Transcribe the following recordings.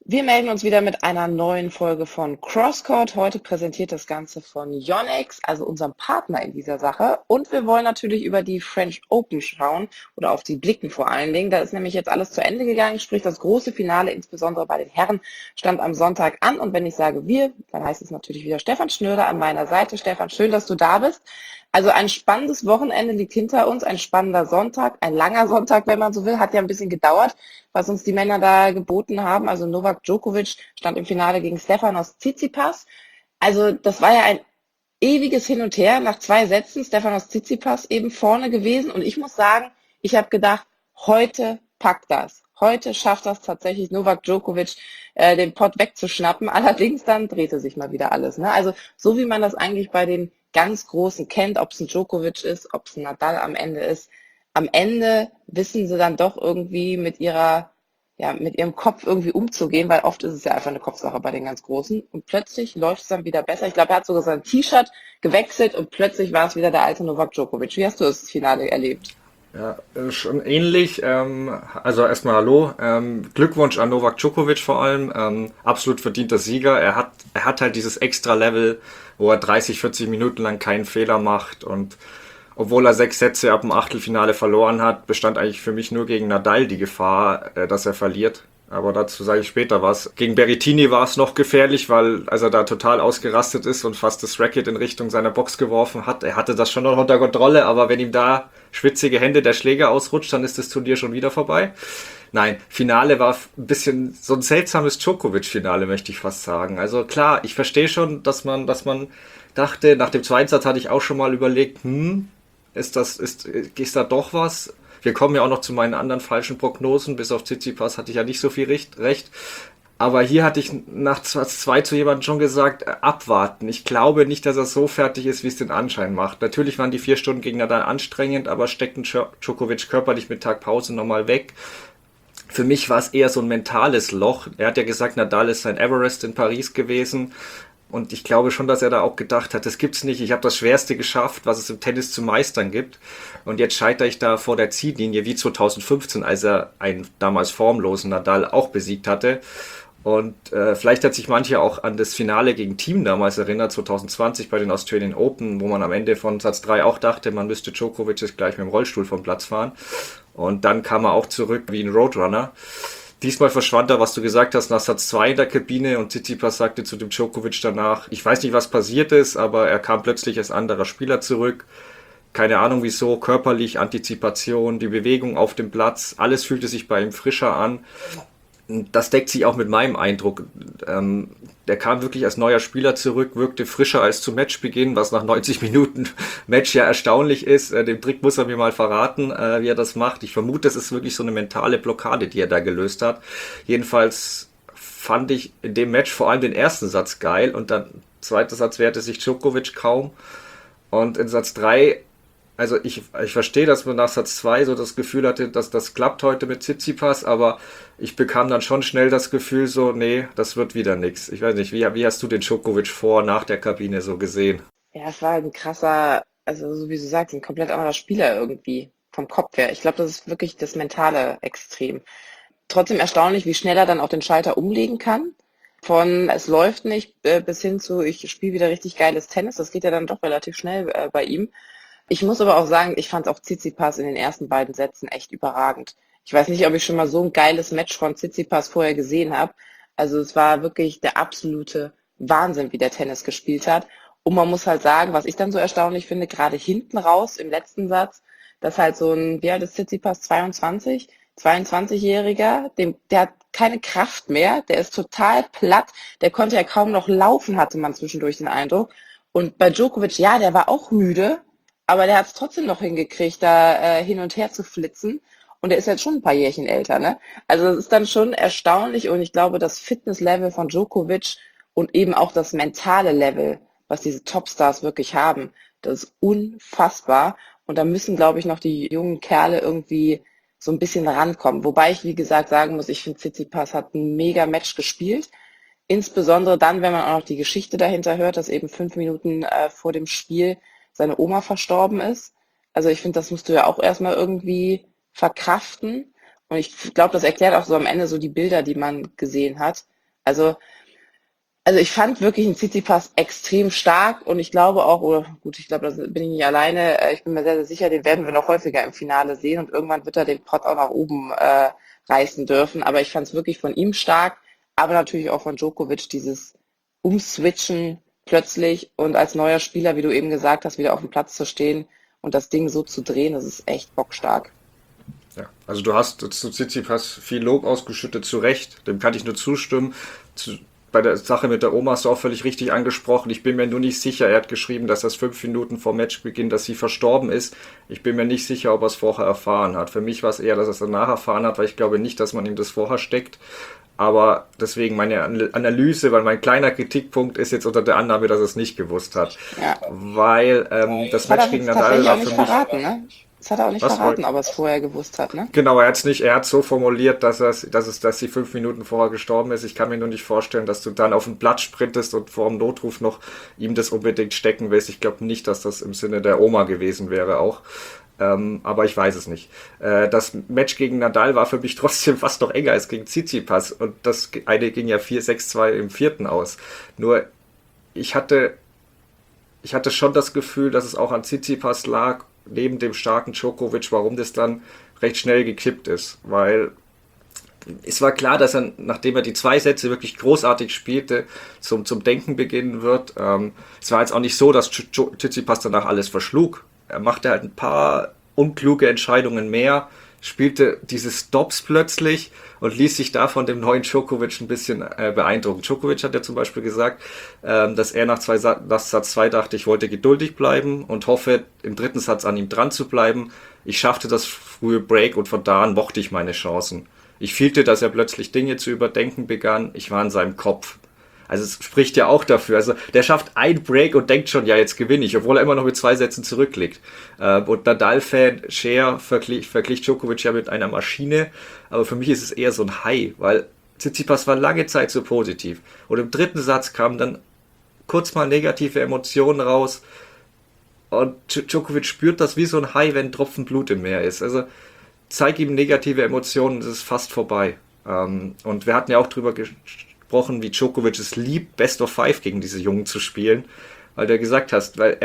Wir melden uns wieder mit einer neuen Folge von CrossCourt. Heute präsentiert das Ganze von Yonex, also unserem Partner in dieser Sache. Und wir wollen natürlich über die French Open schauen oder auf die blicken vor allen Dingen. Da ist nämlich jetzt alles zu Ende gegangen, sprich das große Finale, insbesondere bei den Herren, stand am Sonntag an. Und wenn ich sage wir, dann heißt es natürlich wieder Stefan Schnürder an meiner Seite. Stefan, schön, dass du da bist. Also ein spannendes Wochenende liegt hinter uns, ein spannender Sonntag, ein langer Sonntag, wenn man so will, hat ja ein bisschen gedauert, was uns die Männer da geboten haben. Also Novak Djokovic stand im Finale gegen Stefanos Tsitsipas. Also das war ja ein ewiges Hin und Her. Nach 2 Sätzen Stefanos Tsitsipas eben vorne gewesen. Und ich muss sagen, ich habe gedacht, heute packt das. Heute schafft das tatsächlich Novak Djokovic, den Pott wegzuschnappen. Allerdings dann drehte sich mal wieder alles. Ne? Also so wie man das eigentlich bei den ganz Großen kennt, ob es ein Djokovic ist, ob es ein Nadal am Ende ist. Am Ende wissen sie dann doch irgendwie mit ihrem Kopf irgendwie umzugehen, weil oft ist es ja einfach eine Kopfsache bei den ganz Großen. Und plötzlich läuft es dann wieder besser. Ich glaube, er hat sogar sein T-Shirt gewechselt und plötzlich war es wieder der alte Novak Djokovic. Wie hast du das Finale erlebt? Ja, schon ähnlich. Also erstmal Hallo. Glückwunsch an Novak Djokovic vor allem. Absolut verdienter Sieger. Er hat halt dieses extra Level, wo er 30, 40 Minuten lang keinen Fehler macht. Und obwohl er 6 Sätze ab dem Achtelfinale verloren hat, bestand eigentlich für mich nur gegen Nadal die Gefahr, dass er verliert. Aber dazu sage ich später was. Gegen Berrettini war es noch gefährlich, weil als er da total ausgerastet ist und fast das Racket in Richtung seiner Box geworfen hat, er hatte das schon noch unter Kontrolle, aber wenn ihm da schwitzige Hände der Schläger ausrutscht, dann ist das Turnier schon wieder vorbei. Nein, Finale war ein bisschen so ein seltsames Djokovic-Finale, möchte ich fast sagen. Also klar, ich verstehe schon, dass man dachte, nach dem zweiten Satz hatte ich auch schon mal überlegt, ist da doch was? Wir kommen ja auch noch zu meinen anderen falschen Prognosen. Bis auf Tsitsipas hatte ich ja nicht so viel recht. Aber hier hatte ich nach Satz 2 zu jemandem schon gesagt, abwarten. Ich glaube nicht, dass er so fertig ist, wie es den Anschein macht. Natürlich waren die 4 Stunden gegen Nadal anstrengend, aber steckten Djokovic körperlich mit Tag Pause nochmal weg. Für mich war es eher so ein mentales Loch. Er hat ja gesagt, Nadal ist sein Everest in Paris gewesen. Und ich glaube schon, dass er da auch gedacht hat, das gibt's nicht. Ich habe das Schwerste geschafft, was es im Tennis zu meistern gibt. Und jetzt scheitere ich da vor der Ziellinie, wie 2015, als er einen damals formlosen Nadal auch besiegt hatte. Und vielleicht hat sich manche auch an das Finale gegen Thiem damals erinnert, 2020 bei den Australian Open, wo man am Ende von Satz 3 auch dachte, man müsste Djokovic jetzt gleich mit dem Rollstuhl vom Platz fahren. Und dann kam er auch zurück wie ein Roadrunner. Diesmal verschwand er, was du gesagt hast, nach Satz 2 in der Kabine und Tsitsipas sagte zu dem Djokovic danach, ich weiß nicht, was passiert ist, aber er kam plötzlich als anderer Spieler zurück. Keine Ahnung wieso, körperlich, Antizipation, die Bewegung auf dem Platz, alles fühlte sich bei ihm frischer an. Das deckt sich auch mit meinem Eindruck. Der kam wirklich als neuer Spieler zurück, wirkte frischer als zu Matchbeginn, was nach 90 Minuten Match ja erstaunlich ist. Den Trick muss er mir mal verraten, wie er das macht. Ich vermute, es ist wirklich so eine mentale Blockade, die er da gelöst hat. Jedenfalls fand ich in dem Match vor allem den ersten Satz geil und dann zweiter Satz wehrte sich Djokovic kaum. Und in Satz 3, also ich verstehe, dass man nach Satz 2 so das Gefühl hatte, dass das klappt heute mit Tsitsipas, aber ich bekam dann schon schnell das Gefühl so, nee, das wird wieder nix. Ich weiß nicht, wie hast du den Djokovic nach der Kabine so gesehen? Ja, es war ein krasser, also so wie du sagst, ein komplett anderer Spieler irgendwie vom Kopf her. Ich glaube, das ist wirklich das mentale Extrem. Trotzdem erstaunlich, wie schnell er dann auch den Schalter umlegen kann. Von es läuft nicht bis hin zu ich spiele wieder richtig geiles Tennis. Das geht ja dann doch relativ schnell bei ihm. Ich muss aber auch sagen, ich fand auch Tsitsipas in den ersten beiden Sätzen echt überragend. Ich weiß nicht, ob ich schon mal so ein geiles Match von Tsitsipas vorher gesehen habe. Also es war wirklich der absolute Wahnsinn, wie der Tennis gespielt hat. Und man muss halt sagen, was ich dann so erstaunlich finde, gerade hinten raus im letzten Satz, dass halt so ein, wie alt ist Tsitsipas, 22, 22-Jähriger, der hat keine Kraft mehr, der ist total platt, der konnte ja kaum noch laufen, hatte man zwischendurch den Eindruck. Und bei Djokovic, ja, der war auch müde, aber der hat es trotzdem noch hingekriegt, da hin und her zu flitzen. Und der ist jetzt schon ein paar Jährchen älter, ne? Also es ist dann schon erstaunlich und ich glaube, das Fitnesslevel von Djokovic und eben auch das mentale Level, was diese Topstars wirklich haben, das ist unfassbar. Und da müssen, glaube ich, noch die jungen Kerle irgendwie so ein bisschen rankommen. Wobei ich, wie gesagt, sagen muss, ich finde, Tsitsipas hat ein mega Match gespielt. Insbesondere dann, wenn man auch noch die Geschichte dahinter hört, dass eben 5 Minuten vor dem Spiel seine Oma verstorben ist. Also ich finde, das musst du ja auch erstmal irgendwie verkraften. Und ich glaube, das erklärt auch so am Ende so die Bilder, die man gesehen hat. Also ich fand wirklich einen Tsitsipas extrem stark und ich glaube auch, oder gut, ich glaube, da bin ich nicht alleine, ich bin mir sehr, sehr sicher, den werden wir noch häufiger im Finale sehen und irgendwann wird er den Pott auch nach oben reißen dürfen. Aber ich fand es wirklich von ihm stark, aber natürlich auch von Djokovic, dieses Umswitchen plötzlich und als neuer Spieler, wie du eben gesagt hast, wieder auf dem Platz zu stehen und das Ding so zu drehen, das ist echt bockstark. Ja, also du hast zu Tsitsipas viel Lob ausgeschüttet, zu Recht, dem kann ich nur zustimmen. Bei der Sache mit der Oma hast du auch völlig richtig angesprochen. Ich bin mir nur nicht sicher, er hat geschrieben, dass das 5 Minuten vor Matchbeginn, dass sie verstorben ist. Ich bin mir nicht sicher, ob er es vorher erfahren hat. Für mich war es eher, dass er es danach erfahren hat, weil ich glaube nicht, dass man ihm das vorher steckt. Aber deswegen meine Analyse, weil mein kleiner Kritikpunkt ist jetzt unter der Annahme, dass er es nicht gewusst hat. Ja, Weil das das hat Match er gegen jetzt Nadal tatsächlich auch war nicht für mich... verraten, ne? Das hat er auch nicht Was? verraten, ob er es vorher gewusst hat, ne? Genau, er hat es nicht, er hat so formuliert, dass sie 5 Minuten vorher gestorben ist. Ich kann mir nur nicht vorstellen, dass du dann auf den Platz sprintest und vor dem Notruf noch ihm das unbedingt stecken willst. Ich glaube nicht, dass das im Sinne der Oma gewesen wäre auch. Aber ich weiß es nicht. Das Match gegen Nadal war für mich trotzdem fast noch enger als gegen Tsitsipas. Und das eine ging ja 4-6-2 im vierten aus. Nur ich hatte schon das Gefühl, dass es auch an Tsitsipas lag, neben dem starken Djokovic, warum das dann recht schnell gekippt ist. Weil es war klar, dass er, nachdem er die 2 Sätze wirklich großartig spielte, zum Denken beginnen wird. Es war jetzt auch nicht so, dass Tsitsipas danach alles verschlug. Er machte halt ein paar unkluge Entscheidungen mehr, spielte diese Stops plötzlich und ließ sich da von dem neuen Djokovic ein bisschen beeindrucken. Djokovic hat ja zum Beispiel gesagt, dass er nach Satz 2 dachte, ich wollte geduldig bleiben und hoffe, im dritten Satz an ihm dran zu bleiben. Ich schaffte das frühe Break und von da an mochte ich meine Chancen. Ich fühlte, dass er plötzlich Dinge zu überdenken begann. Ich war in seinem Kopf. Also es spricht ja auch dafür. Also der schafft ein Break und denkt schon, ja, jetzt gewinne ich, obwohl er immer noch mit 2 Sätzen zurückliegt. Und Nadal-Fan Scher verglich Djokovic ja mit einer Maschine. Aber für mich ist es eher so ein High, weil Tsitsipas war lange Zeit so positiv. Und im dritten Satz kamen dann kurz mal negative Emotionen raus. Und Djokovic spürt das wie so ein Hai, wenn ein Tropfen Blut im Meer ist. Also zeig ihm negative Emotionen, es ist fast vorbei. Und wir hatten ja auch drüber gesprochen, wie Djokovic es liebt, Best of Five gegen diese Jungen zu spielen. Weil du gesagt hast, weil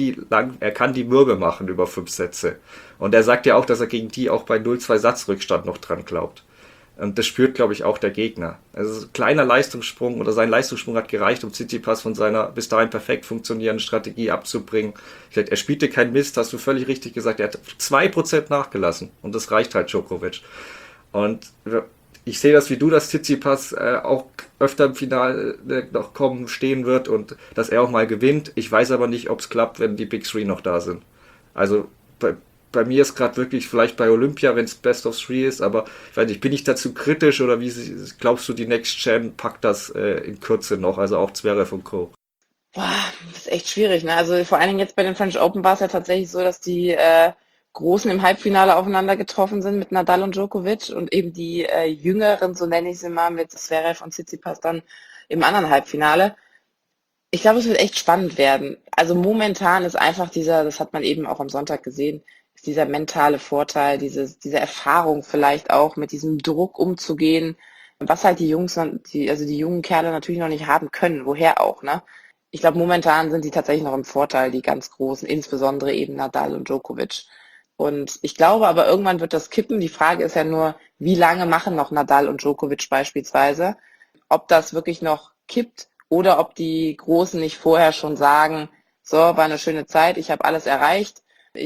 er kann die Mürbe machen über 5 Sätze. Und er sagt ja auch, dass er gegen die auch bei 0-2 Satzrückstand noch dran glaubt. Und das spürt, glaube ich, auch der Gegner. Also kleiner Leistungssprung oder sein Leistungssprung hat gereicht, um Tsitsipas von seiner bis dahin perfekt funktionierenden Strategie abzubringen. Er spielte kein Mist, hast du völlig richtig gesagt. Er hat 2% nachgelassen und das reicht halt Djokovic. Und ich sehe das wie du, dass Tsitsipas auch öfter im Finale noch stehen wird und dass er auch mal gewinnt. Ich weiß aber nicht, ob es klappt, wenn die Big Three noch da sind. Also bei mir ist gerade wirklich vielleicht bei Olympia, wenn es Best of Three ist, aber ich weiß nicht, bin ich dazu kritisch oder wie glaubst du, die Next Gen packt das in Kürze noch, also auch Zverev und Co.? Boah, das ist echt schwierig, ne? Also vor allen Dingen jetzt bei den French Open war es ja tatsächlich so, dass die Großen im Halbfinale aufeinander getroffen sind mit Nadal und Djokovic und eben die Jüngeren, so nenne ich sie mal, mit Zverev und Tsitsipas dann im anderen Halbfinale. Ich glaube, es wird echt spannend werden. Also momentan ist einfach das hat man eben auch am Sonntag gesehen, ist dieser mentale Vorteil, diese Erfahrung vielleicht auch mit diesem Druck umzugehen, was halt die Jungs, also die jungen Kerle natürlich noch nicht haben können, woher auch, ne? Ich glaube, momentan sind die tatsächlich noch im Vorteil, die ganz Großen, insbesondere eben Nadal und Djokovic. Und ich glaube aber, irgendwann wird das kippen. Die Frage ist ja nur, wie lange machen noch Nadal und Djokovic beispielsweise? Ob das wirklich noch kippt oder ob die Großen nicht vorher schon sagen, so, war eine schöne Zeit, ich habe alles erreicht.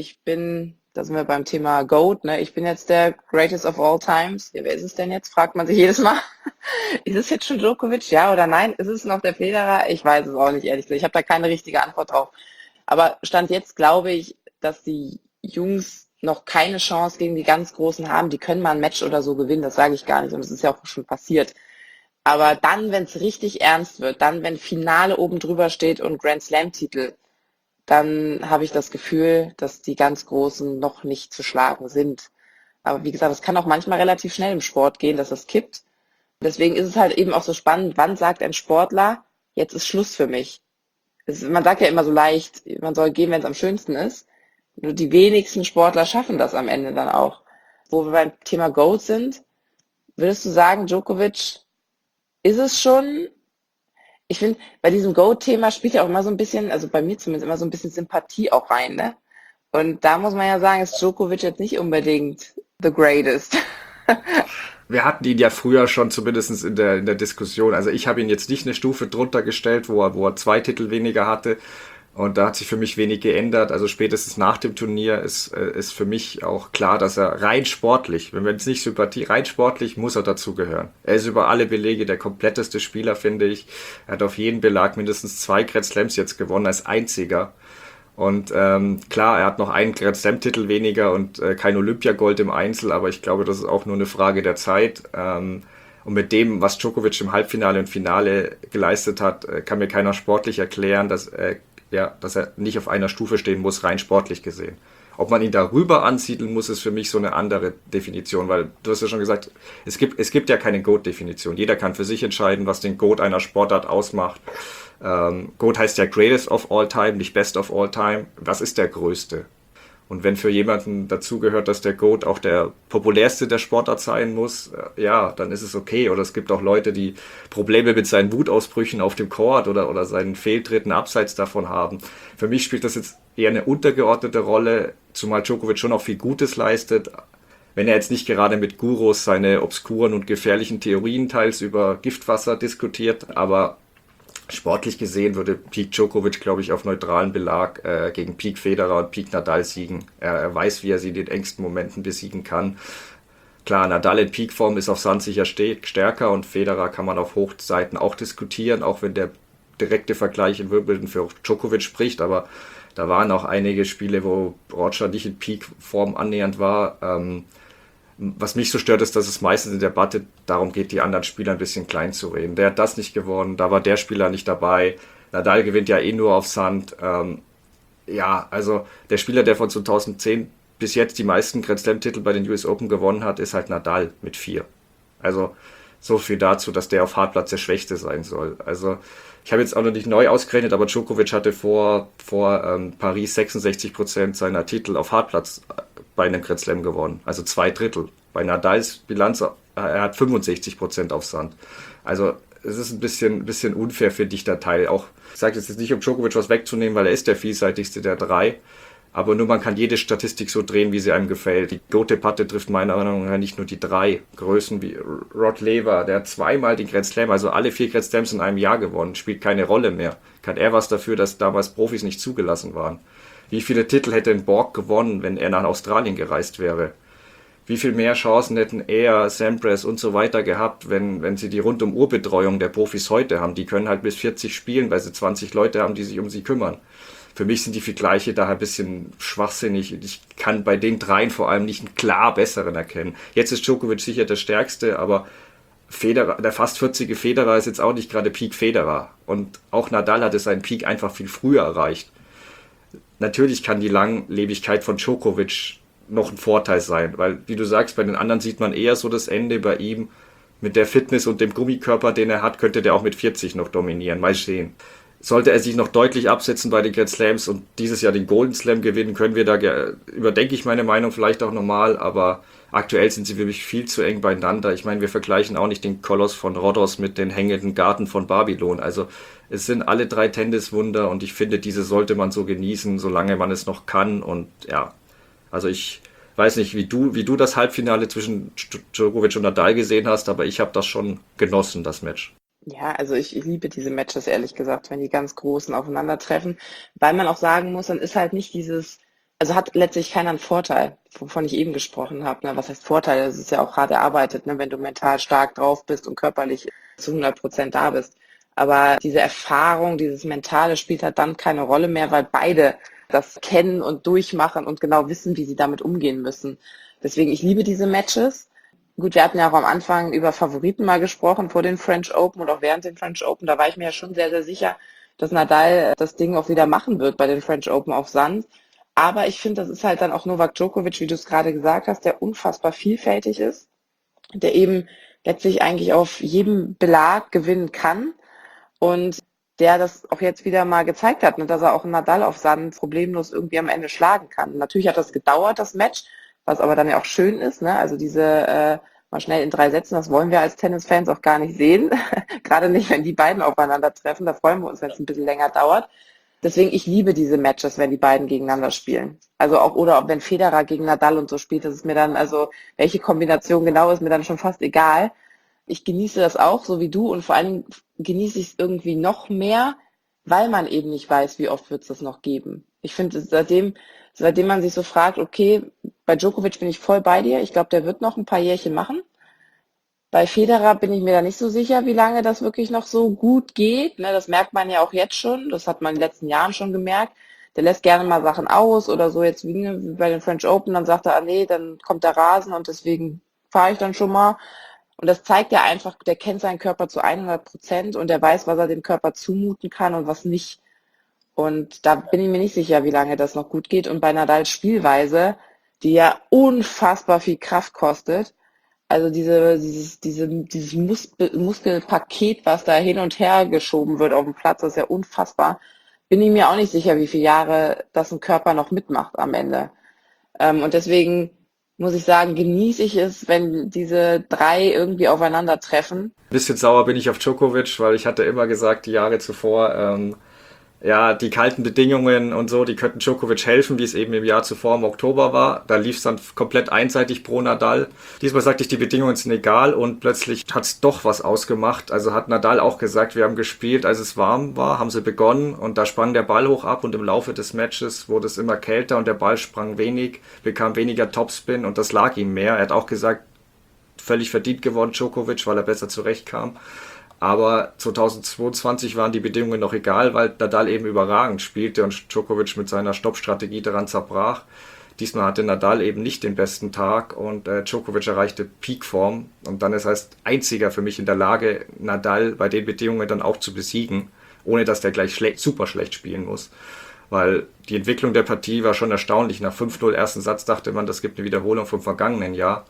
Da sind wir beim Thema GOAT, ne? Ich bin jetzt der Greatest of All Times. Ja, wer ist es denn jetzt? Fragt man sich jedes Mal. Ist es jetzt schon Djokovic, ja oder nein? Ist es noch der Federer? Ich weiß es auch nicht, ehrlich gesagt. Ich habe da keine richtige Antwort drauf. Aber Stand jetzt glaube ich, dass die Jungs noch keine Chance gegen die ganz Großen haben. Die können mal ein Match oder so gewinnen, das sage ich gar nicht. Und das ist ja auch schon passiert. Aber dann, wenn es richtig ernst wird, dann, wenn Finale oben drüber steht und Grand Slam-Titel, dann habe ich das Gefühl, dass die ganz Großen noch nicht zu schlagen sind. Aber wie gesagt, es kann auch manchmal relativ schnell im Sport gehen, dass es kippt. Deswegen ist es halt eben auch so spannend, wann sagt ein Sportler, jetzt ist Schluss für mich. Man sagt ja immer so leicht, man soll gehen, wenn es am schönsten ist. Nur die wenigsten Sportler schaffen das am Ende dann auch. Wo wir beim Thema GOAT sind, würdest du sagen, Djokovic ist es schon, ich finde, bei diesem Goat-Thema spielt ja auch immer so ein bisschen, also bei mir zumindest immer so ein bisschen Sympathie auch rein, ne? Und da muss man ja sagen, ist Djokovic jetzt nicht unbedingt the greatest. Wir hatten ihn ja früher schon zumindest in der Diskussion. Also ich habe ihn jetzt nicht eine Stufe drunter gestellt, wo er 2 Titel weniger hatte. Und da hat sich für mich wenig geändert. Also spätestens nach dem Turnier ist für mich auch klar, dass er rein sportlich, wenn wir jetzt nicht Sympathie, rein sportlich muss er dazugehören. Er ist über alle Belege der kompletteste Spieler, finde ich. Er hat auf jeden Belag mindestens 2 Grand Slams jetzt gewonnen als einziger. Und klar, er hat noch einen Grand Slam-Titel weniger und kein Olympiagold im Einzel, aber ich glaube, das ist auch nur eine Frage der Zeit. Und mit dem, was Djokovic im Halbfinale und Finale geleistet hat, kann mir keiner sportlich erklären, dass er nicht auf einer Stufe stehen muss, rein sportlich gesehen. Ob man ihn darüber ansiedeln muss, ist für mich so eine andere Definition, weil du hast ja schon gesagt, es gibt ja keine GOAT-Definition. Jeder kann für sich entscheiden, was den GOAT einer Sportart ausmacht. GOAT heißt ja Greatest of All Time, nicht Best of All Time. Was ist der Größte? Und wenn für jemanden dazugehört, dass der GOAT auch der populärste der Sportart sein muss, ja, dann ist es okay. Oder es gibt auch Leute, die Probleme mit seinen Wutausbrüchen auf dem Court oder seinen Fehltritten abseits davon haben. Für mich spielt das jetzt eher eine untergeordnete Rolle, zumal Djokovic schon auch viel Gutes leistet. Wenn er jetzt nicht gerade mit Gurus seine obskuren und gefährlichen Theorien teils über Giftwasser diskutiert, aber sportlich gesehen würde Peak Djokovic, glaube ich, auf neutralen Belag gegen Peak Federer und Peak Nadal siegen. Er weiß, wie er sie in den engsten Momenten besiegen kann. Klar, Nadal in Peakform ist auf Sand sicher stärker und Federer kann man auf Hochseiten auch diskutieren, auch wenn der direkte Vergleich in Wimbledon für Djokovic spricht, aber da waren auch einige Spiele, wo Roger nicht in Peakform annähernd war. Was mich so stört, ist, dass es meistens in der Debatte darum geht, die anderen Spieler ein bisschen klein zu reden. Der hat das nicht gewonnen, da war der Spieler nicht dabei. Nadal gewinnt ja eh nur auf Sand. Ja, also der Spieler, der von 2010 bis jetzt die meisten Grand Slam-Titel bei den US Open gewonnen hat, ist halt Nadal mit 4. Also so viel dazu, dass der auf Hartplatz der Schwächste sein soll. Also ich habe jetzt auch noch nicht neu ausgerechnet, aber Djokovic hatte vor Paris 66% seiner Titel auf Hartplatz bei einem Grand Slam gewonnen. Also 2 Drittel. Bei Nadals Bilanz, er hat 65% auf Sand. Also es ist ein bisschen unfair, finde ich, der Teil. Auch, ich sage jetzt nicht, um Djokovic was wegzunehmen, weil er ist der vielseitigste der 3. Aber nur man kann jede Statistik so drehen, wie sie einem gefällt. Die Goat-Debatte trifft meiner Meinung nach nicht nur die 3 Größen wie Rod Laver, der hat 2-mal den Grand Slam, also alle 4 Grand Slams in einem Jahr gewonnen, spielt keine Rolle mehr. Kann er was dafür, dass damals Profis nicht zugelassen waren? Wie viele Titel hätte ein Borg gewonnen, wenn er nach Australien gereist wäre? Wie viel mehr Chancen hätten er, Sampras und so weiter gehabt, wenn sie die Rundum-Uhr-Betreuung der Profis heute haben? Die können halt bis 40 spielen, weil sie 20 Leute haben, die sich um sie kümmern. Für mich sind die Vergleiche daher ein bisschen schwachsinnig. Ich kann bei den 3 vor allem nicht einen klar besseren erkennen. Jetzt ist Djokovic sicher der Stärkste, aber Federer, der fast 40er Federer ist jetzt auch nicht gerade Peak Federer. Und auch Nadal hatte seinen Peak einfach viel früher erreicht. Natürlich kann die Langlebigkeit von Djokovic noch ein Vorteil sein, weil, wie du sagst, bei den anderen sieht man eher so das Ende. Bei ihm mit der Fitness und dem Gummikörper, den er hat, könnte der auch mit 40 noch dominieren. Mal sehen. Sollte er sich noch deutlich absetzen bei den Grand Slams und dieses Jahr den Golden Slam gewinnen, können wir da, überdenke ich meine Meinung vielleicht auch nochmal, aber aktuell sind sie wirklich viel zu eng beieinander. Ich meine, wir vergleichen auch nicht den Koloss von Rhodos mit den hängenden Garten von Babylon. Also es sind alle 3 Tenniswunder und ich finde, diese sollte man so genießen, solange man es noch kann. Und ja, also ich weiß nicht, wie du das Halbfinale zwischen Djokovic und Nadal gesehen hast, aber ich habe das schon genossen, das Match. Ja, also ich liebe diese Matches, ehrlich gesagt, wenn die ganz Großen aufeinandertreffen, weil man auch sagen muss, dann ist halt nicht dieses, also hat letztlich keiner einen Vorteil, wovon ich eben gesprochen habe. Ne? Was heißt Vorteil? Das ist ja auch hart erarbeitet, ne? Wenn du mental stark drauf bist und körperlich zu 100% da bist. Aber diese Erfahrung, dieses Mentale spielt halt dann keine Rolle mehr, weil beide das kennen und durchmachen und genau wissen, wie sie damit umgehen müssen. Deswegen, ich liebe diese Matches. Gut, wir hatten ja auch am Anfang über Favoriten mal gesprochen vor den French Open und auch während den French Open. Da war ich mir ja schon sehr, sehr sicher, dass Nadal das Ding auch wieder machen wird bei den French Open auf Sand. Aber ich finde, das ist halt dann auch Novak Djokovic, wie du es gerade gesagt hast, der unfassbar vielfältig ist, der eben letztlich eigentlich auf jedem Belag gewinnen kann und der das auch jetzt wieder mal gezeigt hat, ne, dass er auch Nadal auf Sand problemlos irgendwie am Ende schlagen kann. Natürlich hat das gedauert, das Match, was aber dann ja auch schön ist, ne? Also diese, mal schnell in 3 Sätzen. Das wollen wir als Tennisfans auch gar nicht sehen. Gerade nicht, wenn die beiden aufeinandertreffen. Da freuen wir uns, wenn es ein bisschen länger dauert. Deswegen, ich liebe diese Matches, wenn die beiden gegeneinander spielen. Also auch, oder auch wenn Federer gegen Nadal und so spielt, das ist mir dann, also welche Kombination genau ist mir dann schon fast egal. Ich genieße das auch, so wie du, und vor allen Dingen genieße ich es irgendwie noch mehr, weil man eben nicht weiß, wie oft wird es das noch geben. Ich finde, seitdem man sich so fragt, okay, bei Djokovic bin ich voll bei dir, ich glaube, der wird noch ein paar Jährchen machen. Bei Federer bin ich mir da nicht so sicher, wie lange das wirklich noch so gut geht. Ne, das merkt man ja auch jetzt schon. Das hat man in den letzten Jahren schon gemerkt. Der lässt gerne mal Sachen aus oder so jetzt wie bei den French Open. Dann sagt er, ah nee, dann kommt der Rasen und deswegen fahre ich dann schon mal. Und das zeigt ja einfach, der kennt seinen Körper zu 100% und der weiß, was er dem Körper zumuten kann und was nicht. Und da bin ich mir nicht sicher, wie lange das noch gut geht. Und bei Nadals Spielweise, die ja unfassbar viel Kraft kostet, also dieses Muskelpaket, was da hin und her geschoben wird auf dem Platz, das ist ja unfassbar. Bin ich mir auch nicht sicher, wie viele Jahre das ein Körper noch mitmacht am Ende. Und deswegen muss ich sagen, genieße ich es, wenn diese 3 irgendwie aufeinandertreffen. Ein bisschen sauer bin ich auf Djokovic, weil ich hatte immer gesagt, die Jahre zuvor, ja, die kalten Bedingungen und so, die könnten Djokovic helfen, wie es eben im Jahr zuvor im Oktober war. Da lief es dann komplett einseitig pro Nadal. Diesmal sagte ich, die Bedingungen sind egal und plötzlich hat es doch was ausgemacht. Also hat Nadal auch gesagt, wir haben gespielt, als es warm war, haben sie begonnen und da sprang der Ball hoch ab und im Laufe des Matches wurde es immer kälter und der Ball sprang wenig, bekam weniger Topspin und das lag ihm mehr. Er hat auch gesagt, völlig verdient gewonnen Djokovic, weil er besser zurechtkam. Aber 2022 waren die Bedingungen noch egal, weil Nadal eben überragend spielte und Djokovic mit seiner Stoppstrategie daran zerbrach. Diesmal hatte Nadal eben nicht den besten Tag und Djokovic erreichte Peakform. Und dann ist er als einziger für mich in der Lage, Nadal bei den Bedingungen dann auch zu besiegen, ohne dass der gleich super schlecht spielen muss. Weil die Entwicklung der Partie war schon erstaunlich. Nach 5-0 ersten Satz dachte man, das gibt eine Wiederholung vom vergangenen Jahr.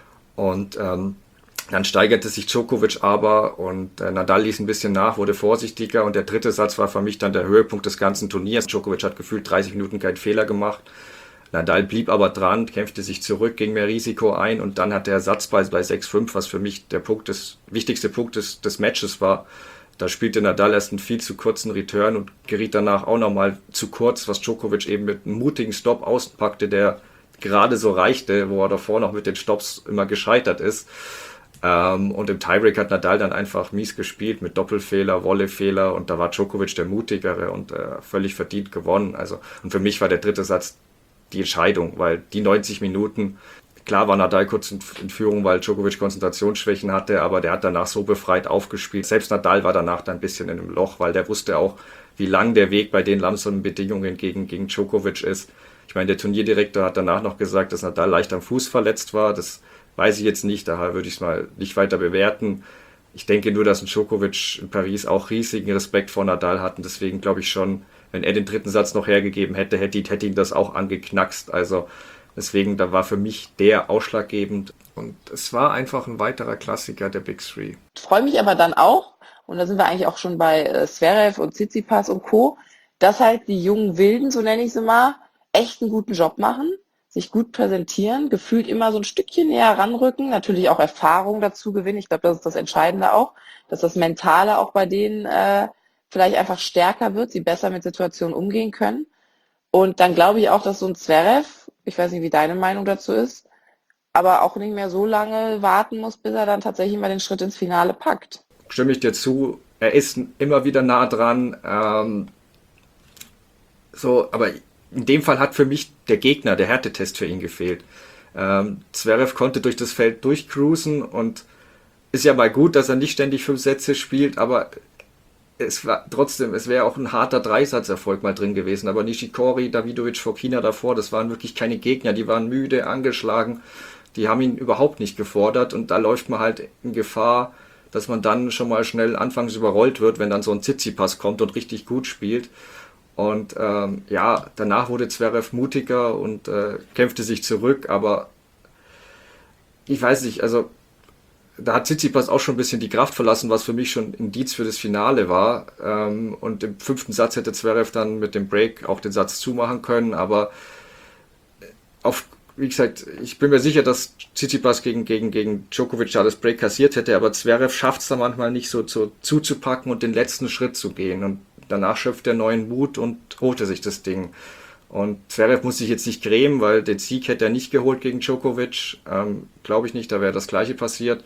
Und dann steigerte sich Djokovic aber und Nadal ließ ein bisschen nach, wurde vorsichtiger und der dritte Satz war für mich dann der Höhepunkt des ganzen Turniers. Djokovic hat gefühlt 30 Minuten keinen Fehler gemacht. Nadal blieb aber dran, kämpfte sich zurück, ging mehr Risiko ein und dann hat der Satz bei 6-5, was für mich der wichtigste Punkt des Matches war. Da spielte Nadal erst einen viel zu kurzen Return und geriet danach auch nochmal zu kurz, was Djokovic eben mit einem mutigen Stopp außenpackte, der gerade so reichte, wo er davor noch mit den Stops immer gescheitert ist. Und im Tiebreak hat Nadal dann einfach mies gespielt mit Doppelfehler, Volleyfehler und da war Djokovic der mutigere und völlig verdient gewonnen. Also, und für mich war der dritte Satz die Entscheidung, weil die 90 Minuten, klar war Nadal kurz in Führung, weil Djokovic Konzentrationsschwächen hatte, aber der hat danach so befreit aufgespielt. Selbst Nadal war danach dann ein bisschen in einem Loch, weil der wusste auch, wie lang der Weg bei den langsamen Bedingungen gegen Djokovic ist. Ich meine, der Turnierdirektor hat danach noch gesagt, dass Nadal leicht am Fuß verletzt war. Das weiß ich jetzt nicht, daher würde ich es mal nicht weiter bewerten. Ich denke nur, dass ein Djokovic in Paris auch riesigen Respekt vor Nadal hat und deswegen glaube ich schon, wenn er den dritten Satz noch hergegeben hätte, hätte ihn das auch angeknackst. Also deswegen, da war für mich der ausschlaggebend und es war einfach ein weiterer Klassiker der Big Three. Ich freue mich aber dann auch, und da sind wir eigentlich auch schon bei Zverev und Tsitsipas und Co., dass halt die jungen Wilden, so nenne ich sie mal, echt einen guten Job machen, sich gut präsentieren, gefühlt immer so ein Stückchen näher ranrücken, natürlich auch Erfahrung dazu gewinnen. Ich glaube, das ist das Entscheidende auch, dass das Mentale auch bei denen vielleicht einfach stärker wird, sie besser mit Situationen umgehen können. Und dann glaube ich auch, dass so ein Zverev, ich weiß nicht, wie deine Meinung dazu ist, aber auch nicht mehr so lange warten muss, bis er dann tatsächlich mal den Schritt ins Finale packt. Stimme ich dir zu, er ist immer wieder nah dran, aber in dem Fall hat für mich der Gegner, der Härtetest für ihn gefehlt. Zverev konnte durch das Feld durchcruisen und ist ja mal gut, dass er nicht ständig 5 Sätze spielt, aber es wäre auch ein harter Dreisatzerfolg mal drin gewesen. Aber Nishikori, Davidovic, Fokina davor, das waren wirklich keine Gegner, die waren müde, angeschlagen, die haben ihn überhaupt nicht gefordert und da läuft man halt in Gefahr, dass man dann schon mal schnell anfangs überrollt wird, wenn dann so ein Tsitsipas kommt und richtig gut spielt. Und danach wurde Zverev mutiger und kämpfte sich zurück, aber ich weiß nicht, also da hat Tsitsipas auch schon ein bisschen die Kraft verlassen, was für mich schon ein Indiz für das Finale war. Und im 5. Satz hätte Zverev dann mit dem Break auch den Satz zumachen können, aber wie gesagt, ich bin mir sicher, dass Tsitsipas gegen Djokovic alles Break kassiert hätte, aber Zverev schafft es da manchmal nicht so zuzupacken und den letzten Schritt zu gehen. Und danach schöpft er neuen Mut und holte sich das Ding. Und Zverev muss sich jetzt nicht grämen, weil den Sieg hätte er nicht geholt gegen Djokovic. Glaube ich nicht, da wäre das Gleiche passiert.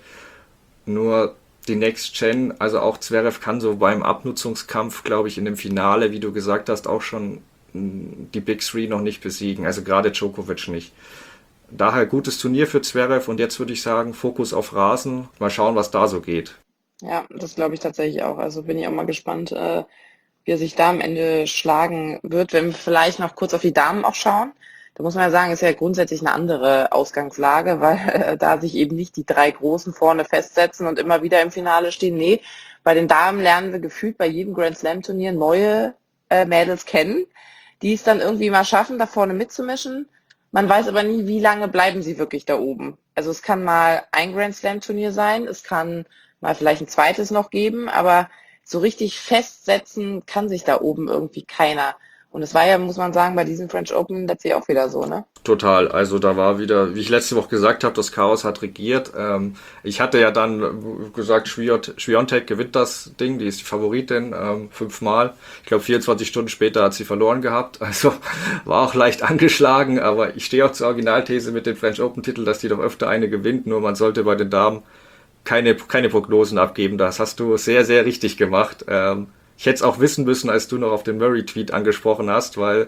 Nur die Next Gen, also auch Zverev kann so beim Abnutzungskampf, glaube ich, in dem Finale, wie du gesagt hast, auch schon die Big Three noch nicht besiegen. Also gerade Djokovic nicht. Daher gutes Turnier für Zverev und jetzt würde ich sagen, Fokus auf Rasen. Mal schauen, was da so geht. Ja, das glaube ich tatsächlich auch. Also bin ich auch mal gespannt, wie er sich da am Ende schlagen wird. Wenn wir vielleicht noch kurz auf die Damen auch schauen, da muss man ja sagen, ist ja grundsätzlich eine andere Ausgangslage, weil da sich eben nicht die drei Großen vorne festsetzen und immer wieder im Finale stehen. Nee, bei den Damen lernen wir gefühlt bei jedem Grand Slam Turnier neue Mädels kennen, die es dann irgendwie mal schaffen, da vorne mitzumischen. Man weiß aber nie, wie lange bleiben sie wirklich da oben. Also es kann mal ein Grand Slam Turnier sein, es kann mal vielleicht ein zweites noch geben, aber so richtig festsetzen kann sich da oben irgendwie keiner. Und es war ja, muss man sagen, bei diesem French Open letztlich auch wieder so, ne? Total, also da war wieder, wie ich letzte Woche gesagt habe, das Chaos hat regiert. Ich hatte ja dann gesagt, Swiatek gewinnt das Ding, die ist die Favoritin, 5-mal. Ich glaube 24 Stunden später hat sie verloren gehabt, also war auch leicht angeschlagen, aber ich stehe auch zur Originalthese mit dem French Open Titel, dass die doch öfter eine gewinnt, nur man sollte bei den Damen keine Prognosen abgeben, das hast du sehr, sehr richtig gemacht. Ich hätte es auch wissen müssen, als du noch auf den Murray-Tweet angesprochen hast, weil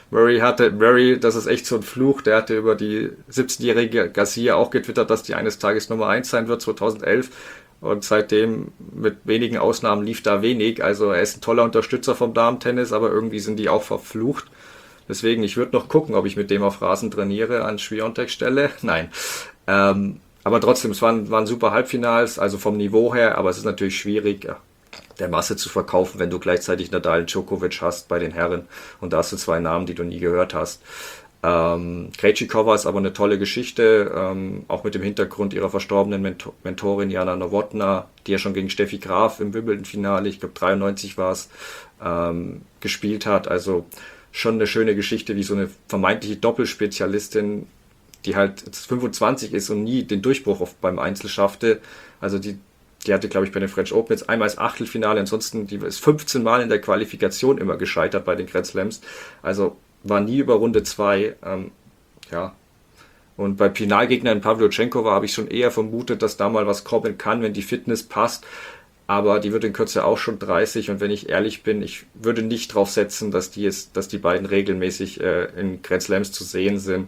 Murray, das ist echt so ein Fluch, der hatte über die 17-jährige Garcia auch getwittert, dass die eines Tages Nummer 1 sein wird, 2011. Und seitdem, mit wenigen Ausnahmen, lief da wenig. Also er ist ein toller Unterstützer vom Damen-Tennis, aber irgendwie sind die auch verflucht. Deswegen, ich würde noch gucken, ob ich mit dem auf Rasen trainiere an Swiatek Stelle. Nein. Aber trotzdem, es waren super Halbfinals, also vom Niveau her, aber es ist natürlich schwierig, der Masse zu verkaufen, wenn du gleichzeitig Nadal und Djokovic hast bei den Herren und da hast du zwei Namen, die du nie gehört hast. Krejcikova ist aber eine tolle Geschichte, auch mit dem Hintergrund ihrer verstorbenen Mentorin Jana Nowotna, die ja schon gegen Steffi Graf im Wimbledon-Finale, ich glaube 93 war es, gespielt hat. Also schon eine schöne Geschichte, wie so eine vermeintliche Doppelspezialistin, die halt 25 ist und nie den Durchbruch beim Einzel schaffte. Also die hatte, glaube ich, bei den French Open jetzt einmal das Achtelfinale, ansonsten die ist 15 Mal in der Qualifikation immer gescheitert bei den Grand Slams. Also war nie über Runde 2. Ja. Und bei Finalgegner in Pavlyuchenkova habe ich schon eher vermutet, dass da mal was kommen kann, wenn die Fitness passt. Aber die wird in Kürze auch schon 30 und wenn ich ehrlich bin, ich würde nicht drauf setzen, dass die beiden regelmäßig in Grand Slams zu sehen sind.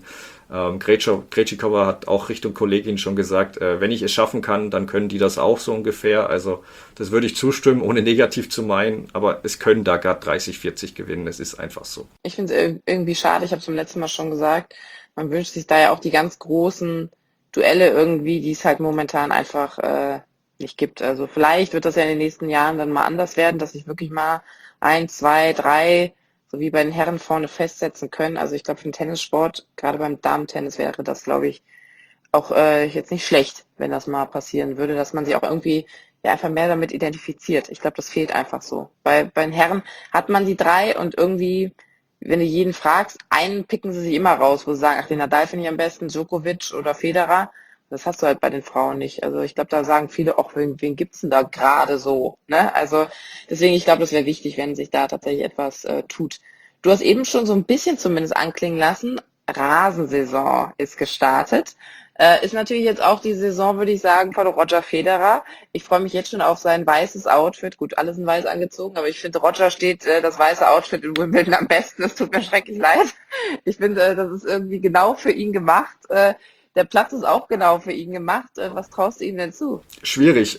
Krejcikova hat auch Richtung Kollegin schon gesagt, wenn ich es schaffen kann, dann können die das auch so ungefähr. Also das würde ich zustimmen, ohne negativ zu meinen, aber es können da gar 30, 40 gewinnen. Es ist einfach so. Ich finde es irgendwie schade, ich habe es beim letzten Mal schon gesagt, man wünscht sich da ja auch die ganz großen Duelle irgendwie, die es halt momentan einfach nicht gibt. Also vielleicht wird das ja in den nächsten Jahren dann mal anders werden, dass sich wirklich mal 1, 2, 3 so wie bei den Herren vorne festsetzen können. Also ich glaube, für den Tennissport, gerade beim Damen-Tennis wäre das, glaube ich, auch jetzt nicht schlecht, wenn das mal passieren würde, dass man sich auch irgendwie ja einfach mehr damit identifiziert. Ich glaube, das fehlt einfach so. Bei den Herren hat man die drei und irgendwie, wenn du jeden fragst, einen picken sie sich immer raus, wo sie sagen, ach, den Nadal finde ich am besten, Djokovic oder Federer. Das hast du halt bei den Frauen nicht. Also ich glaube, da sagen viele, auch wen gibt's denn da gerade so? Ne? Also deswegen, ich glaube, das wäre wichtig, wenn sich da tatsächlich etwas tut. Du hast eben schon so ein bisschen zumindest anklingen lassen, Rasensaison ist gestartet. Ist natürlich jetzt auch die Saison, würde ich sagen, von Roger Federer. Ich freue mich jetzt schon auf sein weißes Outfit. Gut, alle sind weiß angezogen, aber ich finde, Roger steht das weiße Outfit in Wimbledon am besten. Es tut mir schrecklich leid. Ich finde, das ist irgendwie genau für ihn gemacht. Der Platz ist auch genau für ihn gemacht. Was traust du ihm denn zu? Schwierig.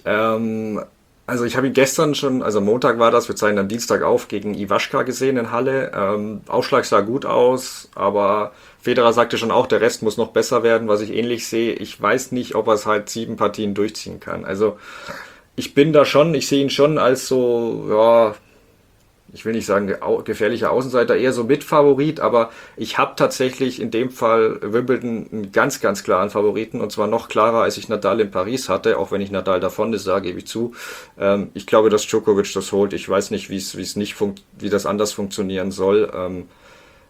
Also ich habe ihn gestern schon, also Montag war das, wir zeigen am Dienstag auf, gegen Iwaschka gesehen in Halle. Ausschlag sah gut aus, aber Federer sagte schon auch, der Rest muss noch besser werden, was ich ähnlich sehe. Ich weiß nicht, ob er es halt 7 Partien durchziehen kann. Also ich sehe ihn schon als so, ja, ich will nicht sagen gefährlicher Außenseiter, eher so Mitfavorit, aber ich habe tatsächlich in dem Fall Wimbledon einen ganz, ganz klaren Favoriten und zwar noch klarer, als ich Nadal in Paris hatte, auch wenn ich Nadal davon ist, sage gebe ich zu. Ich glaube, dass Djokovic das holt. Ich weiß nicht, wie das anders funktionieren soll.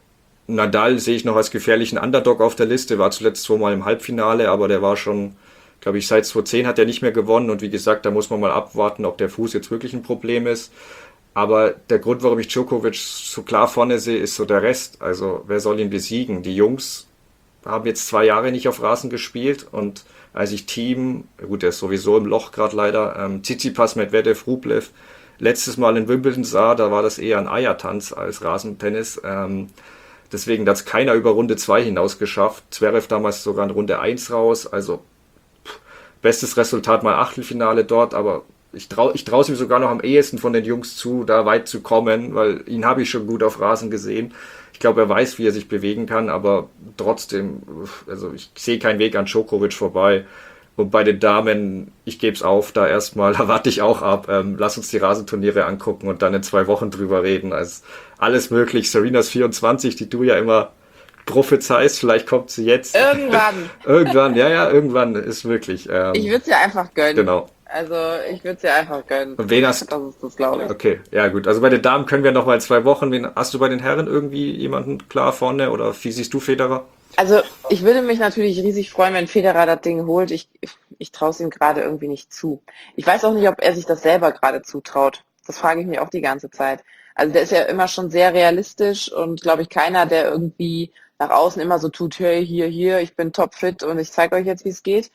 Nadal sehe ich noch als gefährlichen Underdog auf der Liste, war zuletzt zweimal im Halbfinale, aber der war schon, glaube ich, seit 2010 hat er nicht mehr gewonnen und wie gesagt, da muss man mal abwarten, ob der Fuß jetzt wirklich ein Problem ist. Aber der Grund, warum ich Djokovic so klar vorne sehe, ist so der Rest. Also wer soll ihn besiegen? Die Jungs haben jetzt 2 Jahre nicht auf Rasen gespielt und als ich Team, gut, der ist sowieso im Loch gerade leider, Tsitsipas, Medvedev, Rublev, letztes Mal in Wimbledon sah, da war das eher ein Eiertanz als Rasentennis. Deswegen hat es keiner über Runde 2 hinaus geschafft. Zverev damals sogar in Runde 1 raus. Also bestes Resultat mal Achtelfinale dort, aber ich traue es ihm sogar noch am ehesten von den Jungs zu, da weit zu kommen, weil ihn habe ich schon gut auf Rasen gesehen. Ich glaube, er weiß, wie er sich bewegen kann, aber trotzdem, also ich sehe keinen Weg an Djokovic vorbei. Und bei den Damen, ich gebe es auf, da erstmal, da warte ich auch ab. Lass uns die Rasenturniere angucken und dann in 2 Wochen drüber reden. Also alles möglich. Serenas 24, die du ja immer prophezeist, vielleicht kommt sie jetzt. Irgendwann. Irgendwann, ja, irgendwann ist möglich. Ich würde es ihr einfach gönnen. Genau. Also ich würde es ihr einfach gönnen. Und wen hast Das ist das, glaube ich. Okay, ja gut. Also bei den Damen können wir noch mal in 2 Wochen. Wen hast du bei den Herren irgendwie jemanden klar vorne oder wie siehst du Federer? Also ich würde mich natürlich riesig freuen, wenn Federer das Ding holt. Ich traue es ihm gerade irgendwie nicht zu. Ich weiß auch nicht, ob er sich das selber gerade zutraut. Das frage ich mich auch die ganze Zeit. Also der ist ja immer schon sehr realistisch und glaube ich keiner, der irgendwie nach außen immer so tut, hey, hier, ich bin topfit und ich zeige euch jetzt, wie es geht.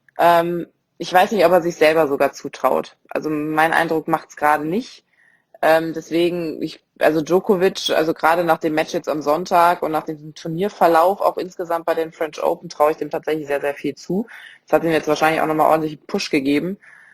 Ich weiß nicht, ob er sich selber sogar zutraut. Also mein Eindruck macht es gerade nicht. Deswegen, also Djokovic, also gerade nach dem Match jetzt am Sonntag und nach dem Turnierverlauf auch insgesamt bei den French Open traue ich dem tatsächlich sehr, sehr viel zu. Das hat ihm jetzt wahrscheinlich auch nochmal ordentlich einen Push gegeben.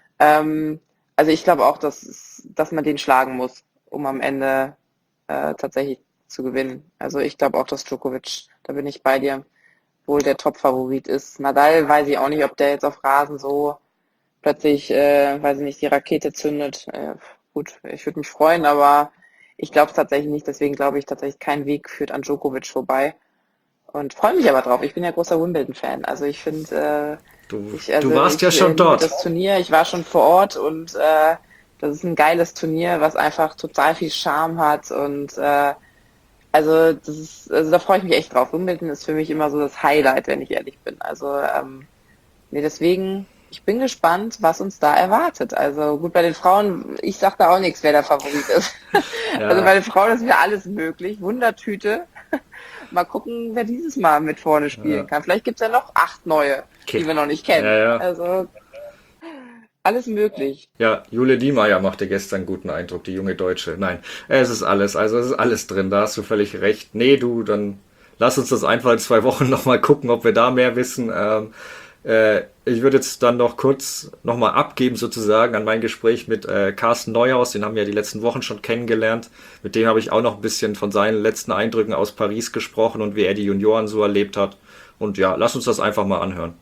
Also ich glaube auch, dass man den schlagen muss, um am Ende tatsächlich zu gewinnen. Also ich glaube auch, dass Djokovic, da bin ich bei dir, wohl der Top-Favorit ist. Nadal weiß ich auch nicht, ob der jetzt auf Rasen so plötzlich, weiß ich nicht, die Rakete zündet. Gut, ich würde mich freuen, aber ich glaube es tatsächlich nicht. Deswegen glaube ich tatsächlich, kein Weg führt an Djokovic vorbei. Und freue mich aber drauf. Ich bin ja großer Wimbledon-Fan. Also ich finde, Du warst ja schon dort. Das Turnier, ich war schon vor Ort und das ist ein geiles Turnier, was einfach total viel Charme hat und also da freue ich mich echt drauf. Wimbledon ist für mich immer so das Highlight, wenn ich ehrlich bin. Also nee, deswegen, ich bin gespannt, was uns da erwartet. Also gut, bei den Frauen, ich sag da auch nichts, wer der Favorit ist. Ja. Also bei den Frauen ist wieder alles möglich. Wundertüte. Mal gucken, wer dieses Mal mit vorne spielen kann. Vielleicht gibt's ja noch 8 neue, die wir noch nicht kennen. Ja. Also alles möglich. Ja, Jule Niemeyer machte gestern einen guten Eindruck, die junge Deutsche. Nein, es ist alles drin, da hast du völlig recht. Nee, dann lass uns das einfach in 2 Wochen nochmal gucken, ob wir da mehr wissen. Ich würde jetzt dann noch kurz nochmal abgeben sozusagen an mein Gespräch mit Carsten Neuhaus, den haben wir ja die letzten Wochen schon kennengelernt. Mit dem habe ich auch noch ein bisschen von seinen letzten Eindrücken aus Paris gesprochen und wie er die Junioren so erlebt hat. Und ja, lass uns das einfach mal anhören.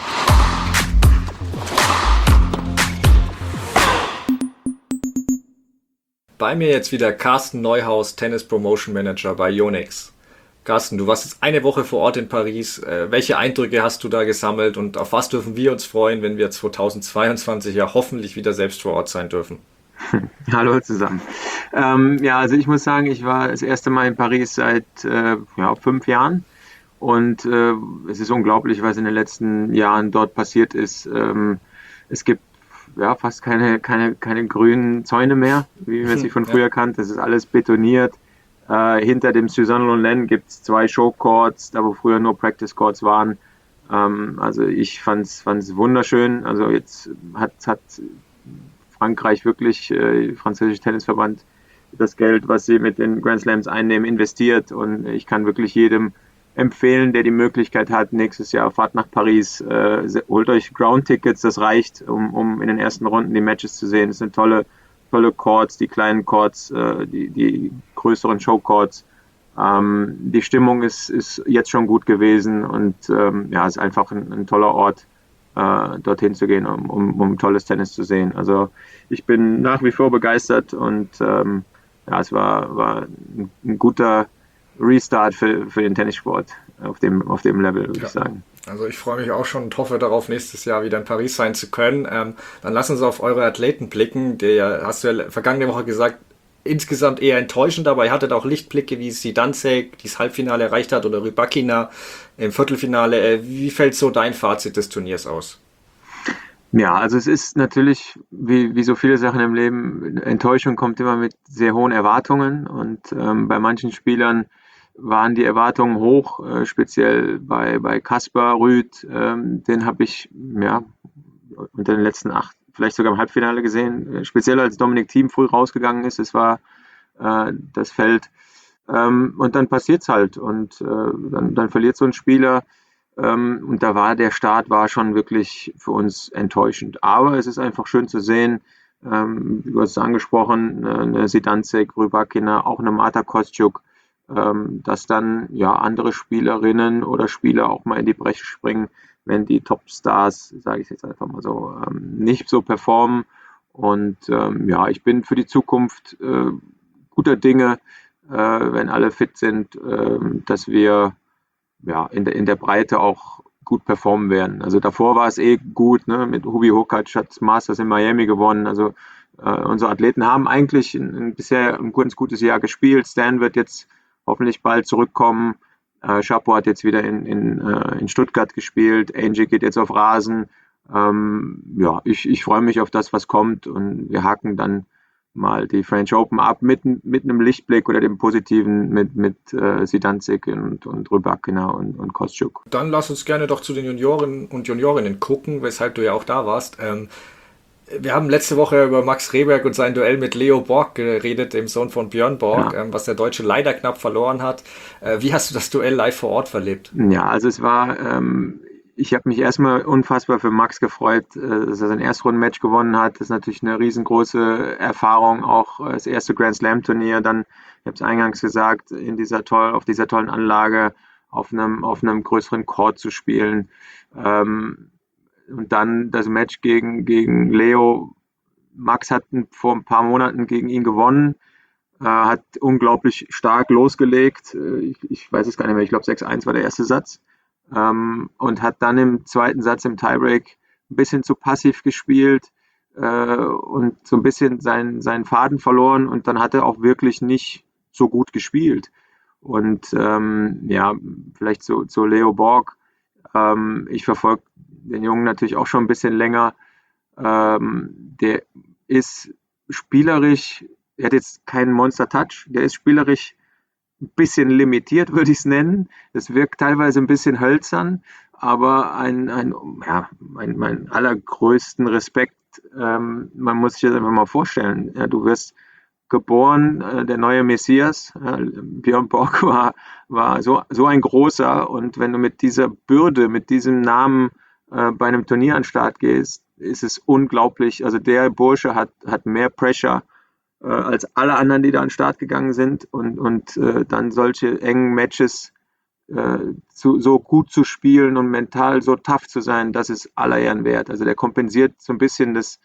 Bei mir jetzt wieder Carsten Neuhaus, Tennis Promotion Manager bei Yonex. Carsten, du warst jetzt eine Woche vor Ort in Paris. Welche Eindrücke hast du da gesammelt und auf was dürfen wir uns freuen, wenn wir 2022 ja hoffentlich wieder selbst vor Ort sein dürfen? Hallo zusammen. Also ich muss sagen, ich war das erste Mal in Paris seit 5 Jahren und es ist unglaublich, was in den letzten Jahren dort passiert ist. Es gibt fast keine grünen Zäune mehr, wie man sie von früher kannte. Das ist alles betoniert. Hinter dem Suzanne Lenglen gibt es 2 Showcourts, da wo früher nur Practice Courts waren. Also ich fand's wunderschön. Also jetzt hat Frankreich wirklich, französische Tennisverband, das Geld, was sie mit den Grand Slams einnehmen, investiert. Und ich kann wirklich jedem empfehlen, der die Möglichkeit hat, nächstes Jahr fahrt nach Paris, holt euch Ground-Tickets, das reicht, um in den ersten Runden die Matches zu sehen. Das sind tolle Courts, die kleinen Courts, die größeren Showcourts. Die Stimmung ist jetzt schon gut gewesen und ist einfach ein toller Ort, dorthin zu gehen, um tolles Tennis zu sehen. Also ich bin nach wie vor begeistert und es war ein guter Restart für den Tennissport auf dem Level, würde ich sagen. Also ich freue mich auch schon und hoffe darauf, nächstes Jahr wieder in Paris sein zu können. Dann lass uns auf eure Athleten blicken. Hast du ja vergangene Woche gesagt, insgesamt eher enttäuschend, aber ihr hattet auch Lichtblicke, wie Zidansek das Halbfinale erreicht hat oder Rybakina im Viertelfinale. Wie fällt so dein Fazit des Turniers aus? Ja, also es ist natürlich, wie so viele Sachen im Leben, Enttäuschung kommt immer mit sehr hohen Erwartungen und bei manchen Spielern waren die Erwartungen hoch, speziell bei Kaspar Rüth, den habe ich ja unter den letzten 8, vielleicht sogar im Halbfinale gesehen, speziell als Dominic Thiem früh rausgegangen ist, es war das Feld und dann passiert's halt und dann verliert so ein Spieler. Und da war der Start war schon wirklich für uns enttäuschend. Aber es ist einfach schön zu sehen, du hast es angesprochen, eine Zidansek, Rybakina, auch eine Marta Kostyuk, dass dann ja andere Spielerinnen oder Spieler auch mal in die Bresche springen, wenn die Topstars, sage ich jetzt einfach mal so, nicht so performen. Und ja, ich bin für die Zukunft guter Dinge, wenn alle fit sind, dass wir ja, in der Breite auch gut performen werden. Also davor war es eh gut, ne? Mit Hubie Hurkacz hat Masters in Miami gewonnen. Also unsere Athleten haben eigentlich bisher ein ganz gutes Jahr gespielt. Stan wird jetzt hoffentlich bald zurückkommen. Chapo hat jetzt wieder in Stuttgart gespielt. Angie geht jetzt auf Rasen. Ja, ich freue mich auf das, was kommt und wir haken dann mal die French Open ab mit einem Lichtblick oder dem Positiven mit Zidansek und Rybakina und Kostyuk. Dann lass uns gerne doch zu den Junioren und Juniorinnen gucken, weshalb du ja auch da warst. Wir haben letzte Woche über Max Rehberg und sein Duell mit Leo Borg geredet, dem Sohn von Björn Borg, ja. Was der Deutsche leider knapp verloren hat. Wie hast du das Duell live vor Ort verlebt? Ja, also es war... ich habe mich erstmal unfassbar für Max gefreut, dass er sein Erstrundenmatch gewonnen hat. Das ist natürlich eine riesengroße Erfahrung, auch das erste Grand Slam Turnier. Dann, ich habe es eingangs gesagt, auf dieser tollen Anlage auf einem größeren Court zu spielen. Und dann das Match gegen Leo. Max hat vor ein paar Monaten gegen ihn gewonnen, hat unglaublich stark losgelegt. Ich weiß es gar nicht mehr, ich glaube 6-1 war der erste Satz. Und hat dann im zweiten Satz im Tiebreak ein bisschen zu passiv gespielt und so ein bisschen seinen Faden verloren und dann hat er auch wirklich nicht so gut gespielt. Und ja, vielleicht zu Leo Borg. Ich verfolge den Jungen natürlich auch schon ein bisschen länger. Der ist spielerisch, er hat jetzt keinen Monster-Touch, der ist spielerisch ein bisschen limitiert, würde ich es nennen. Es wirkt teilweise ein bisschen hölzern, aber mein allergrößten Respekt. Man muss sich das einfach mal vorstellen. Ja, du wirst geboren, der neue Messias. Björn Borg war so ein großer und wenn du mit dieser Bürde, mit diesem Namen bei einem Turnier an den Start gehst, ist es unglaublich. Also der Bursche hat mehr Pressure als alle anderen, die da an den Start gegangen sind und dann solche engen Matches so gut zu spielen und mental so tough zu sein, das ist aller Ehren wert. Also der kompensiert so ein bisschen das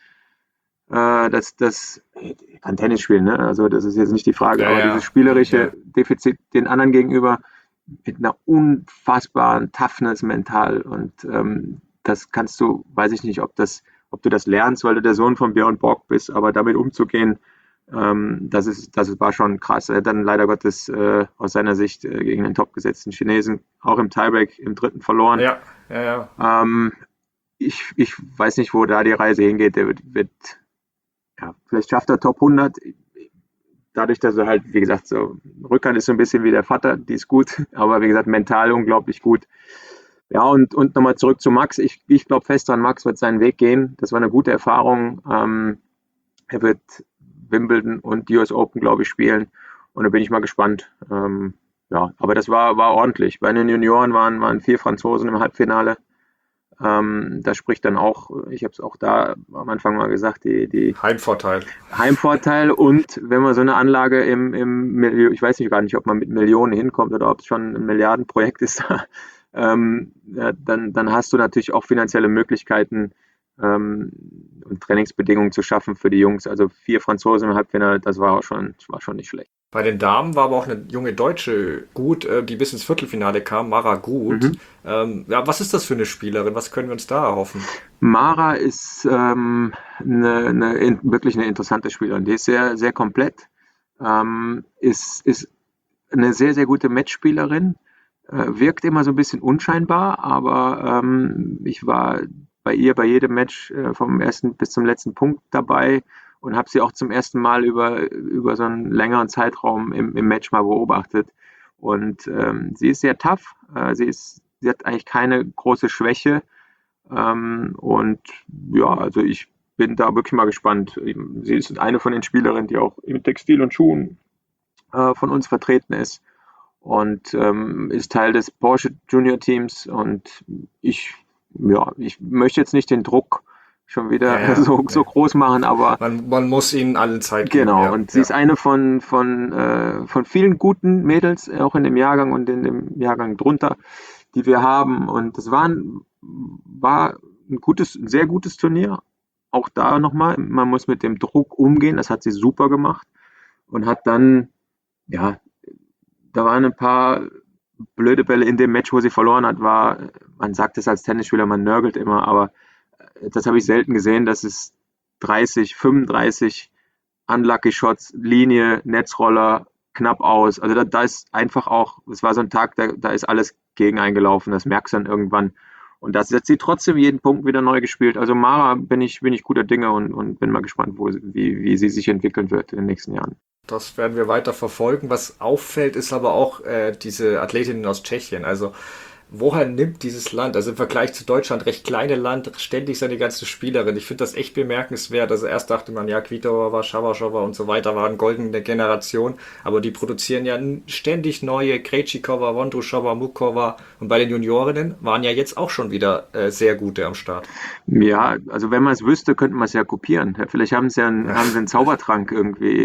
kann Tennis spielen, ne? Also das ist jetzt nicht die Frage, aber dieses spielerische Defizit den anderen gegenüber mit einer unfassbaren Toughness mental und das kannst du, weiß ich nicht, ob du das lernst, weil du der Sohn von Björn Borg bist, aber damit umzugehen, das war schon krass. Er hat dann leider Gottes aus seiner Sicht gegen den topgesetzten Chinesen auch im Tiebreak im dritten verloren. Ja. Ich weiß nicht, wo da die Reise hingeht. Der wird vielleicht schafft er Top 100. Dadurch, dass er halt, wie gesagt, so Rückhand ist so ein bisschen wie der Vater, die ist gut, aber wie gesagt, mental unglaublich gut. Ja, und nochmal zurück zu Max. Ich glaube fest dran, Max wird seinen Weg gehen. Das war eine gute Erfahrung. Er wird Wimbledon und die US Open, glaube ich, spielen. Und da bin ich mal gespannt. Ja, aber das war ordentlich. Bei den Junioren waren 4 Franzosen im Halbfinale. Da spricht dann auch, ich habe es auch da am Anfang mal gesagt, die Heimvorteil. Und wenn man so eine Anlage ich weiß nicht gar nicht, ob man mit Millionen hinkommt oder ob es schon ein Milliardenprojekt ist, dann hast du natürlich auch finanzielle Möglichkeiten und Trainingsbedingungen zu schaffen für die Jungs. Also 4 Franzosen im Halbfinale, das war schon nicht schlecht. Bei den Damen war aber auch eine junge Deutsche gut, die bis ins Viertelfinale kam, Mara Gut. Was ist das für eine Spielerin? Was können wir uns da erhoffen? Mara ist wirklich eine interessante Spielerin. Die ist sehr, sehr komplett. ist eine sehr, sehr gute Matchspielerin, wirkt immer so ein bisschen unscheinbar, aber ich war bei ihr bei jedem Match vom ersten bis zum letzten Punkt dabei und habe sie auch zum ersten Mal über so einen längeren Zeitraum im Match mal beobachtet. Und sie ist sehr tough, sie hat eigentlich keine große Schwäche. Und ja, also ich bin da wirklich mal gespannt. Sie ist eine von den Spielerinnen, die auch im Textil und Schuhen von uns vertreten ist und ist Teil des Porsche Junior Teams. Und ich möchte jetzt nicht den Druck schon wieder so groß machen, aber man muss ihnen allen Zeit geben. Genau, und sie ist eine von vielen guten Mädels, auch in dem Jahrgang und in dem Jahrgang drunter, die wir haben. Und das war ein sehr gutes Turnier. Auch da nochmal, man muss mit dem Druck umgehen, das hat sie super gemacht und hat dann, ja, da waren ein paar blöde Bälle in dem Match, wo sie verloren hat, man sagt es als Tennisspieler, man nörgelt immer, aber das habe ich selten gesehen, dass es 30, 35 Unlucky Shots, Linie, Netzroller, knapp aus. Also da ist einfach auch, es war so ein Tag, da ist alles gegen eingelaufen, das merkst du dann irgendwann. Und das hat sie trotzdem jeden Punkt wieder neu gespielt. Also Mara bin ich guter Dinge und bin mal gespannt, wie sie sich entwickeln wird in den nächsten Jahren. Das werden wir weiter verfolgen. Was auffällt, ist aber auch diese Athletinnen aus Tschechien. Also woher nimmt dieses Land, also im Vergleich zu Deutschland, recht kleine Land, ständig seine ganze Spielerin? Ich finde das echt bemerkenswert. Also erst dachte man, ja, Kvitova, Shabashova und so weiter waren goldene Generation, aber die produzieren ja ständig neue. Krejcikova, Vondrushova, Mukova, und bei den Juniorinnen waren ja jetzt auch schon wieder sehr gute am Start. Ja, also wenn man es wüsste, könnte man es ja kopieren. Vielleicht haben sie einen Zaubertrank irgendwie.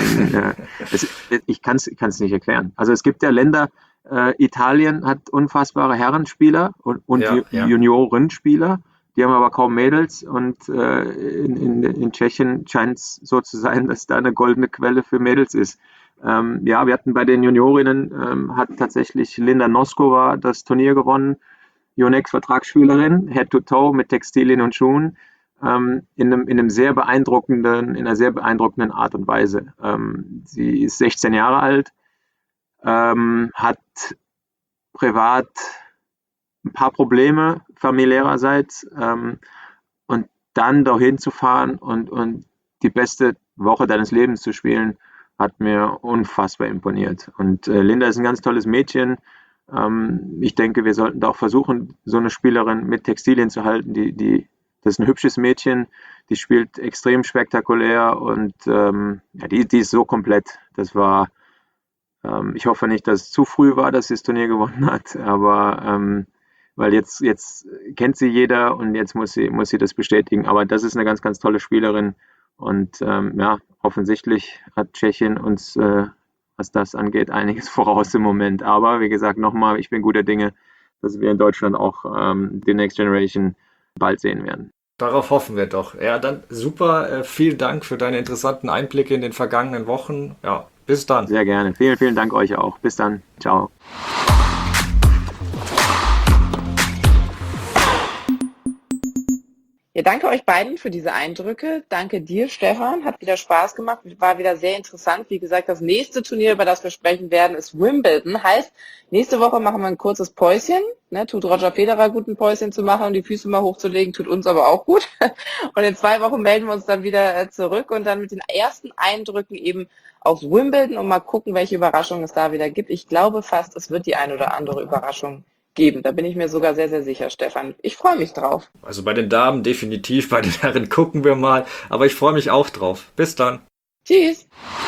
Ich kann es nicht erklären. Also es gibt ja Länder, Italien hat unfassbare Herrenspieler und Juniorenspieler, die haben aber kaum Mädels, und in Tschechien scheint es so zu sein, dass da eine goldene Quelle für Mädels ist. Wir hatten bei den Juniorinnen, hat tatsächlich Linda Noskova das Turnier gewonnen, Yonex Vertragsspielerin, Head-to-Toe mit Textilien und Schuhen, in einer sehr beeindruckenden Art und Weise. Sie ist 16 Jahre alt, hat privat ein paar Probleme familiärerseits, und dann dahin zu fahren und die beste Woche deines Lebens zu spielen, hat mir unfassbar imponiert. Und Linda ist ein ganz tolles Mädchen. Ich denke, wir sollten da auch versuchen, so eine Spielerin mit Textilien zu halten. Das ist ein hübsches Mädchen, die spielt extrem spektakulär und die ist so komplett. Das war ich hoffe nicht, dass es zu früh war, dass sie das Turnier gewonnen hat, aber weil jetzt kennt sie jeder und jetzt muss sie das bestätigen. Aber das ist eine ganz, ganz tolle Spielerin und offensichtlich hat Tschechien uns, was das angeht, einiges voraus im Moment. Aber wie gesagt, nochmal, ich bin guter Dinge, dass wir in Deutschland auch die Next Generation bald sehen werden. Darauf hoffen wir doch. Ja, dann super. Vielen Dank für deine interessanten Einblicke in den vergangenen Wochen. Ja, bis dann. Sehr gerne. Vielen, vielen Dank euch auch. Bis dann. Ciao. Ja, danke euch beiden für diese Eindrücke. Danke dir, Stefan. Hat wieder Spaß gemacht. War wieder sehr interessant. Wie gesagt, das nächste Turnier, über das wir sprechen werden, ist Wimbledon. Heißt, nächste Woche machen wir ein kurzes Päuschen. Tut Roger Federer gut, ein Päuschen zu machen und die Füße mal hochzulegen, tut uns aber auch gut. Und in 2 Wochen melden wir uns dann wieder zurück und dann mit den ersten Eindrücken eben aus Wimbledon und mal gucken, welche Überraschungen es da wieder gibt. Ich glaube fast, es wird die ein oder andere Überraschung geben. Da bin ich mir sogar sehr, sehr sicher, Stefan. Ich freue mich drauf. Also bei den Damen definitiv, bei den Herren gucken wir mal. Aber ich freue mich auch drauf. Bis dann. Tschüss.